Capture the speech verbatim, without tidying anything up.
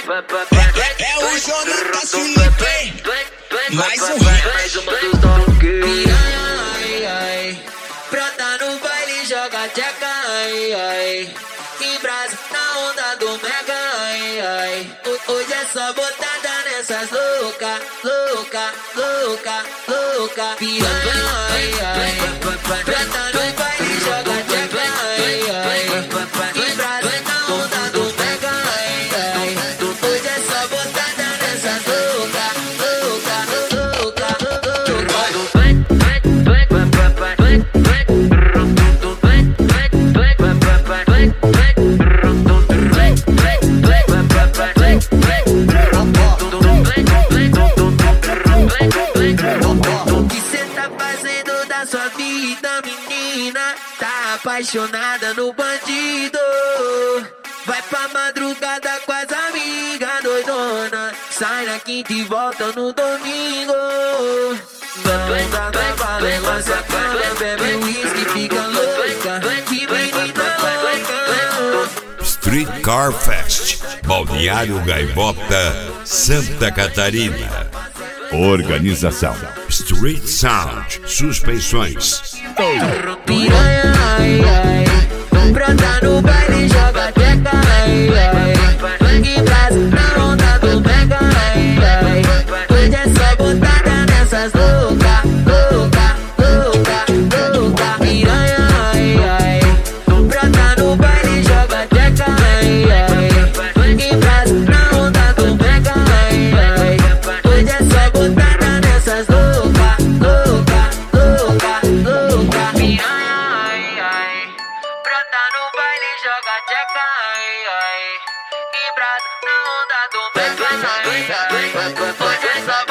É o Jonathan Felipe, mais um hit. Piranha, ai, ai, brota no baile, joga tcheca, ai, ai. Em brasa, na onda do mega, ai, ai. Hoje é só botada nessas louca, louca, louca, louca. Piranha, ai, ai, brota no baile, joga tcheca, ai, ai. Em brasa, na onda do mega, ai, ai. Hoje é só botada nessas louca, louca, louca, louca. O que cê tá fazendo da sua vida, menina? Tá apaixonada no bandido. Vai pra madrugada com as amigas doidona. Sai na quinta e volta no domingo. Não dá pra negócio a cama, bebe whisky, fica louca. Que menina louca. Street Car Fest, Balneário Gaivota, Santa Catarina. Organização Street Sound Suspensões. Piranha, ai, ai, brota no baile, joga tcheca, ai, ai. Em brasa, na onda do mega, ai, ai. Hoje é só botada nessas louca, louca, louca, louca. Piranha, ai, ai, brota no baile, joga tcheca, ai, ai. Em brasa, na onda do mega, ai, ai. Hoje é só botada nessas louca, louca, louca, louca. Piranha, ai, ai, brota no baile, joga tcheca, ai, ai. Em brasa, na onda do mega, ai, ai. Hoje é só